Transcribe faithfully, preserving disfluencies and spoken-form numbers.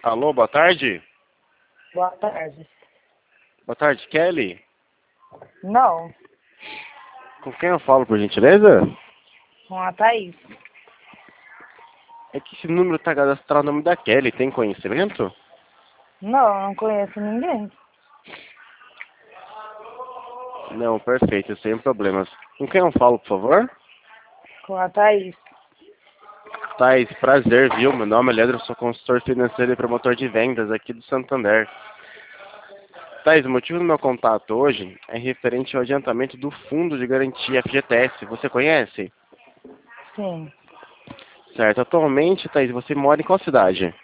Alô, boa tarde. Boa tarde. Boa tarde, Kelly. Não, Com quem eu falo, por gentileza? com a Thaís. É que esse número tá cadastrado o nome da Kelly. Tem conhecimento? Não, não conheço ninguém. Não, perfeito, sem problemas. Com quem eu falo, por favor? Com a Thaís. Thais, prazer, viu? Meu nome é Leandro, sou consultor financeiro e promotor de vendas aqui do Santander. Thais, o motivo do meu contato hoje é referente ao adiantamento do Fundo de Garantia F G T S. Você conhece? Sim. Certo. Atualmente, Thais, você mora em qual cidade?